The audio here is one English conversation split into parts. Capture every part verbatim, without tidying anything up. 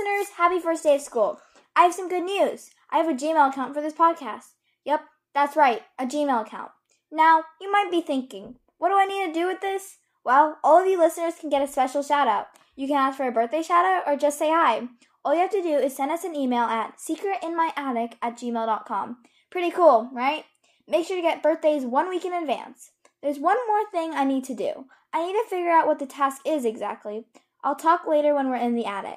listeners, happy first day of school. I have some good news. I have a Gmail account for this podcast. Yep, that's right, a Gmail account. Now, you might be thinking, what do I need to do with this? Well, all of you listeners can get a special shout out. You can ask for a birthday shout out or just say hi. All you have to do is send us an email at secretinmyattic at gmail dot com. Pretty cool, right? Make sure to get birthdays one week in advance. There's one more thing I need to do. I need to figure out what the task is exactly. I'll talk later when we're in the attic.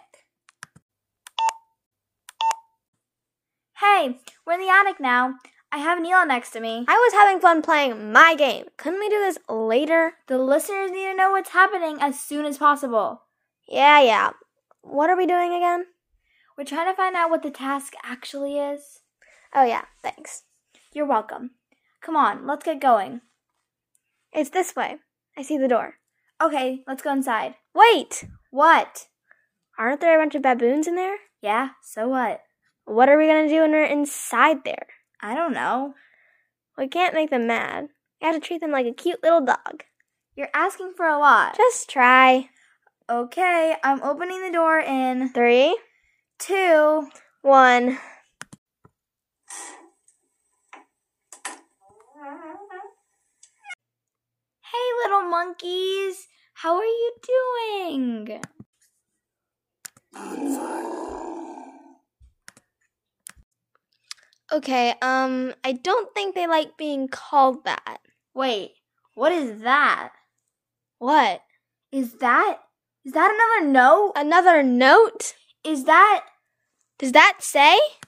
Hey, we're in the attic now. I have Neil next to me. I was having fun playing my game. Couldn't we do this later? The listeners need to know what's happening as soon as possible. Yeah, yeah. What are we doing again? We're trying to find out what the task actually is. Oh, yeah, thanks. You're welcome. Come on, let's get going. It's this way. I see the door. Okay, let's go inside. Wait! What? Aren't there a bunch of baboons in there? Yeah, so what? What are we going to do when we're inside there? I don't know. We can't make them mad. You have to treat them like a cute little dog. You're asking for a lot. Just try. Okay, I'm opening the door in Three, two, one. Hey, little monkeys. How are you doing? Okay, um, I don't think they like being called that. Wait, what is that? What? Is that? Is that another note? Another note? Is that? Does that say?